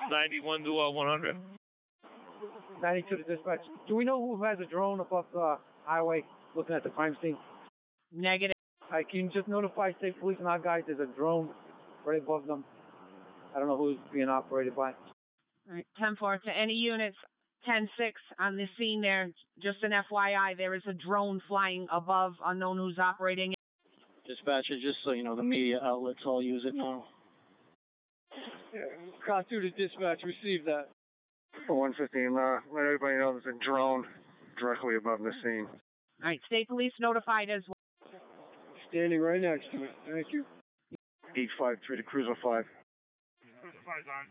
91 to 100. 92 to dispatch. Do we know who has a drone above the highway looking at the crime scene? Negative. I can just notify state police and our guys there's a drone right above them. I don't know who's being operated by. All right, 10-4 to any units. 10-6 on the scene there. Just an FYI, there is a drone flying above, unknown who's operating it. Dispatcher, just so you know, the media outlets all use it now. Car 2 to dispatch, receive that. 115, let everybody know there's a drone directly above the scene. All right, state police notified as well. Standing right next to it. Thank you. 853 to Cruiser 5. Cruiser 5's on.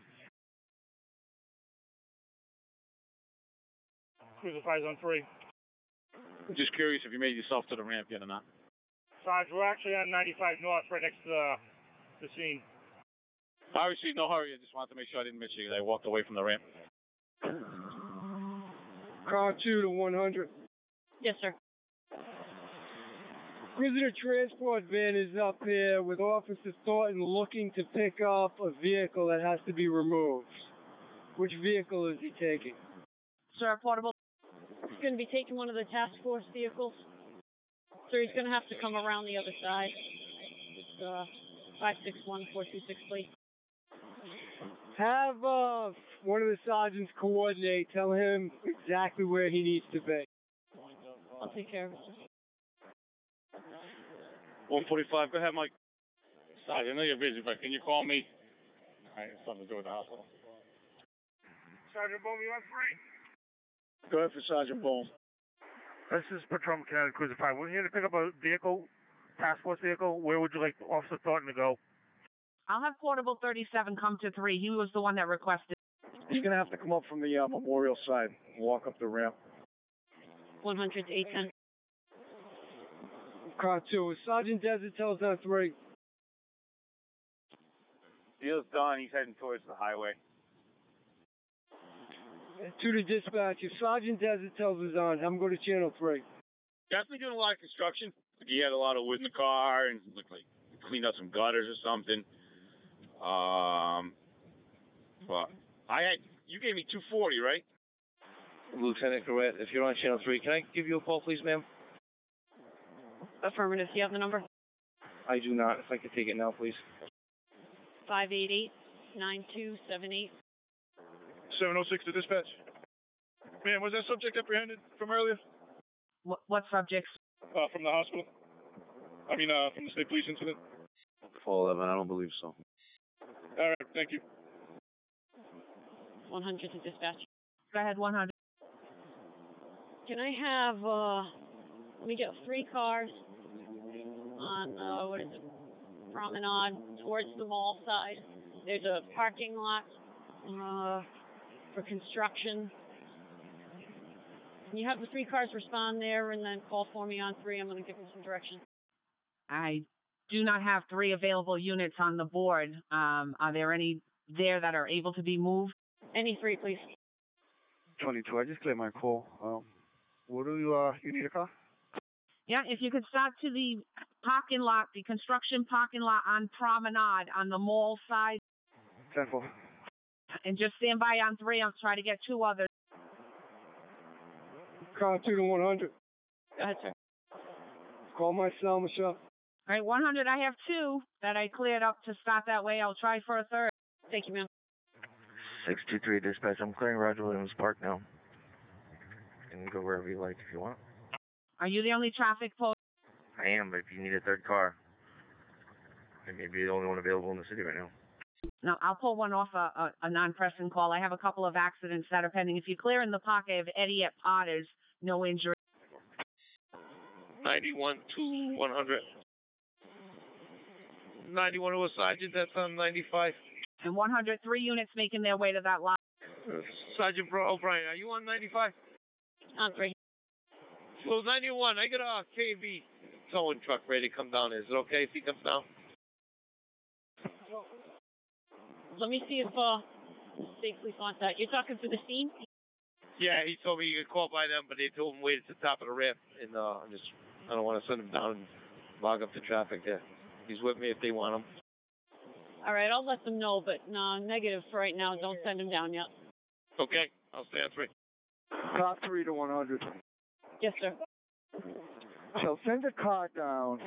Cruiser 5's on 3. I'm just curious if you made yourself to the ramp yet or not. Sarge, we're actually on 95 North, right next to the scene. Obviously, no hurry. I just wanted to make sure I didn't miss you because I walked away from the ramp. Car 2 to 100. Yes, sir. Prisoner transport van is up here with Officer Thornton looking to pick up a vehicle that has to be removed. Which vehicle is he taking? Sir, portable. He's going to be taking one of the task force vehicles. So he's going to have to come around the other side. It's 561-426, please. Have one of the sergeants coordinate, tell him exactly where he needs to be. I'll take care of it. 145, go ahead, Mike. Sorry, I know you're busy, but can you call me? All right, it's something to do with the hospital. Sergeant Bohm, you on 3? Go ahead for Sergeant Bohm. This is Patrol Mechanic Cruiser 5. We're here to pick up a vehicle, task force vehicle. Where would you like Officer Thornton to go? I'll have portable 37 come to 3. He was the one that requested. He's going to have to come up from the memorial side, walk up the ramp. 100 to 810. Car 2, Sergeant Desert tells on 3. Deal's done. He's heading towards the highway. 2 to dispatch. If Sergeant Desert tells us on, have him go to channel 3. Definitely doing a lot of construction. Like he had a lot of wood in the car and looked like he cleaned out some gutters or something. But you gave me 240, right? Lieutenant Corrett, if you're on channel 3, can I give you a call, please, ma'am? Affirmative. Do you have the number? I do not. If I could take it now, please. 588-9278. 706 to dispatch. Man, was that subject apprehended from earlier? What subjects? From the hospital. I mean, from the state police incident. 411, I don't believe so. All right, thank you. 100 to dispatch. Go ahead, 100. Can I have, let me get 3 cars on, Promenade towards the mall side. There's a parking lot for construction. Can you have the 3 cars respond there and then call for me on 3? I'm going to give them some direction. I do not have 3 available units on the board. Are there any there that are able to be moved? Any 3, please. 22, I just cleared my call. What do you need a car? Yeah, if you could start to the parking lot, the construction parking lot on Promenade on the mall side. 10-4. And just stand by on 3. I'll try to get 2 others. Car 2 to 100. Go ahead, sir. Call my cell, Michelle. All right, 100, I have 2 that I cleared up to start that way. I'll try for a 3rd. Thank you, ma'am. 623 dispatch. I'm clearing Roger Williams Park now. You can go wherever you like if you want. Are you the only traffic post? I am, but if you need a 3rd car, I may be the only one available in the city right now. No, I'll pull one off a non-pressing call. I have a couple of accidents that are pending. If you clear in the park, I have Eddie at Potter's, no injury. 91 to 100. 91 to a sergeant, that's on 95. And 103 units making their way to that lot. Sergeant O'Brien, are you on 95? On 3. Well, 91, I got a KV towing truck ready to come down. Is it okay if he comes down? Let me see if state police wants that. You're talking to the scene? Yeah, he told me you could call by them, but they told him wait at the top of the ramp. And I don't want to send him down and log up the traffic there. He's with me if they want him. All All right, I'll let them know, but no, negative for right now. Don't send him down yet. Okay, I'll stay on 3. Car 3 to 100. Yes, sir. So send a car down.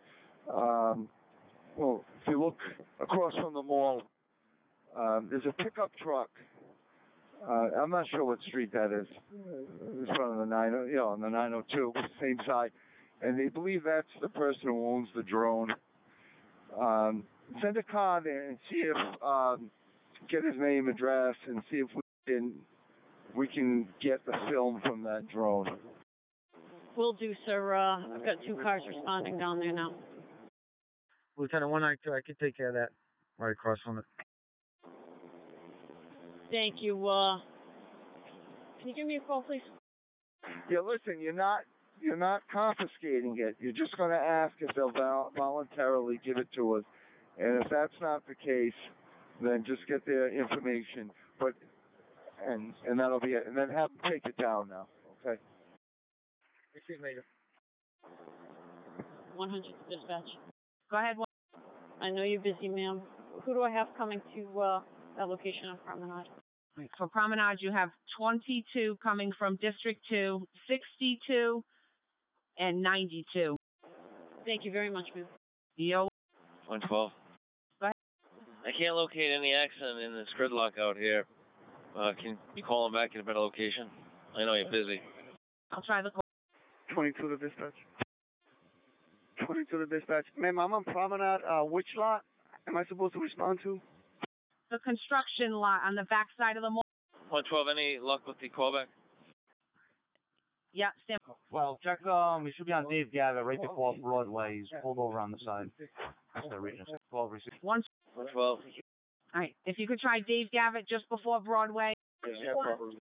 Well, if you look across from the mall, there's a pickup truck. I'm not sure what street that is. It's front of the 90, on the 902, same side. And they believe that's the person who owns the drone. Send a car there and see if, get his name, address, and see if we can get the film from that drone. Will do, sir. I've got 2 cars responding down there now. Lieutenant 192, I can take care of that. Right across from it. Thank you. Can you give me a call, please? Yeah, listen, you're not confiscating it. You're just going to ask if they'll voluntarily give it to us. And if that's not the case, then just get their information. But and that'll be it. And then have them take it down now. Okay. See you later. 100 dispatch. Go ahead. I know you're busy, ma'am. Who do I have coming to that location on Promenade? For Promenade, you have 22 coming from District 2, 62, and 92. Thank you very much, ma'am. Yo. 112. Go ahead. I can't locate any accident in this gridlock out here. Can you call him back in a better location? I know you're busy. I'll try the call. 22 to dispatch. 22 to dispatch. Ma'am, I'm on Promenade. Which lot am I supposed to respond to? The construction lot on the back side of the mall. 112, any luck with the callback? Yeah, stand. Well, check, we should be on Dave Gavitt right before Broadway. He's pulled over on the side. That's the region. 12 receive. 112. All right. If you could try Dave Gavitt just before Broadway. Yeah, probably.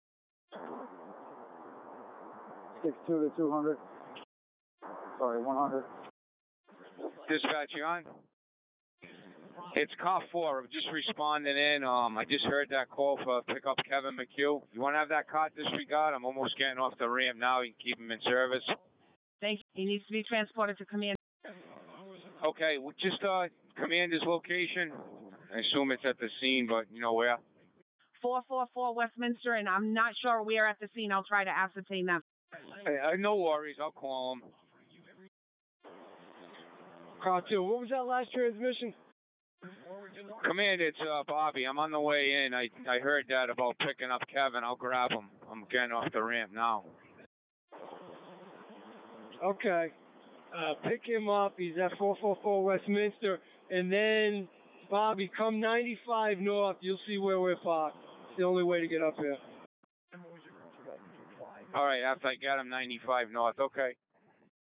62 to 200. Sorry, 100. Dispatch, you on? It's car 4. I'm just responding in. I just heard that call for pick up Kevin McHugh. You want to have that car disregard? I'm almost getting off the ramp now. You can keep him in service. Thank you. He needs to be transported to command. Okay, well, just commander's location. I assume it's at the scene, but you know where? 444 Westminster, and I'm not sure where at the scene. I'll try to ascertain that. Hey, no worries. I'll call him. Car 2, what was that last transmission? Commander, it's Bobby. I'm on the way in. I heard that about picking up Kevin. I'll grab him. I'm getting off the ramp now. Okay. Pick him up. He's at 444 Westminster. And then, Bobby, come 95 north. You'll see where we're parked. It's the only way to get up here. All right, after I get him 95 north. Okay.